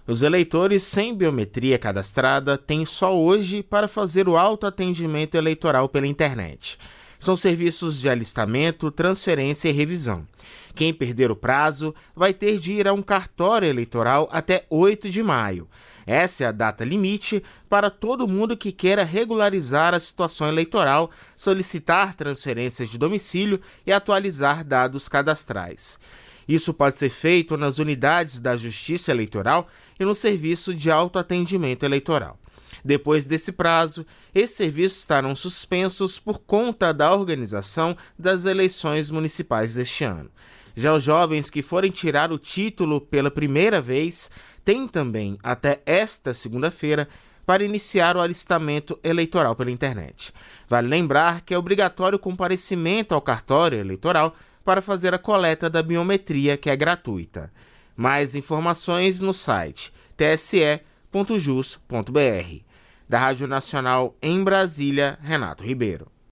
Os eleitores sem biometria cadastrada têm só hoje para fazer o autoatendimento eleitoral pela internet. São serviços de alistamento, transferência e revisão. Quem perder o prazo vai ter de ir a um cartório eleitoral até 8 de maio. Essa é a data limite para todo mundo que queira regularizar a situação eleitoral, solicitar transferências de domicílio e atualizar dados cadastrais. Isso pode ser feito nas unidades da Justiça Eleitoral e no serviço de autoatendimento eleitoral. Depois desse prazo, esses serviços estarão suspensos por conta da organização das eleições municipais deste ano. Já os jovens que forem tirar o título pela primeira vez têm também até esta segunda-feira para iniciar o alistamento eleitoral pela internet. Vale lembrar que é obrigatório o comparecimento ao cartório eleitoral para fazer a coleta da biometria, que é gratuita. Mais informações no site tse.jus.br. Da Rádio Nacional em Brasília, Renato Ribeiro.